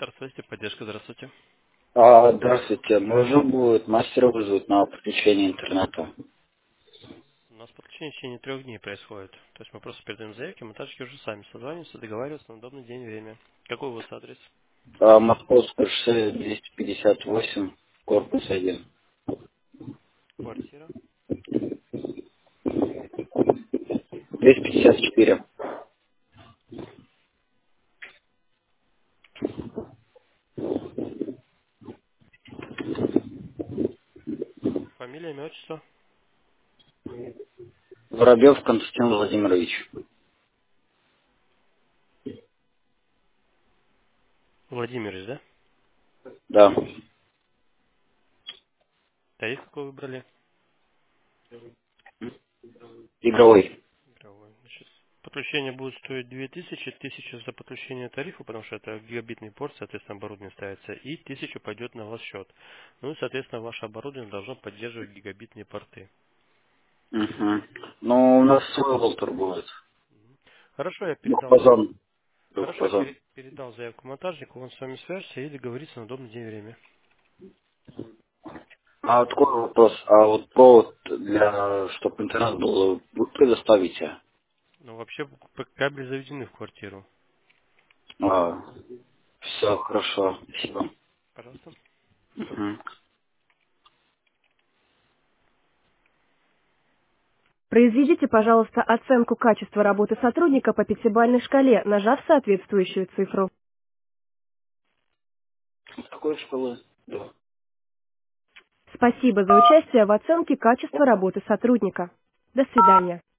Центр связи, поддержка, здравствуйте. Здравствуйте. Нужно будет мастера вызвать на подключение интернета. У нас подключение в течение 3 дней происходит. То есть мы просто передаем заявки, монтажники уже сами созваниваются, договариваются на удобный день и время. Какой у вас адрес? Московское шоссе 258, корпус 1. Квартира. 254. Фамилия, имя, отчество? Воробьев Константин Владимирович. Владимирович, да? Да. Тариф какой выбрали? Игровой. Игровой. Значит, подключение будет стоить 2000, 1000 за подключение тарифа, потому что это гигабитный порт, соответственно, оборудование ставится, и 1000 пойдет на ваш счет. Ну и, соответственно, ваше оборудование должно поддерживать гигабитные порты. Угу. Ну, у нас свой роутер будет. Хорошо, я передал Двухфазон. Хорошо, я Двухфазон. передал заявку монтажнику, он с вами свяжется и договорится на удобный день и время. Такой вопрос. Вот провод для, чтобы интернет был, вы предоставите? Ну, вообще, кабели заведены в квартиру. Все, хорошо. Спасибо. Пожалуйста. Мгм. Произведите, пожалуйста, оценку качества работы сотрудника по пятибалльной шкале, нажав соответствующую цифру. С какой школы? Да. Спасибо за участие в оценке качества работы сотрудника. До свидания.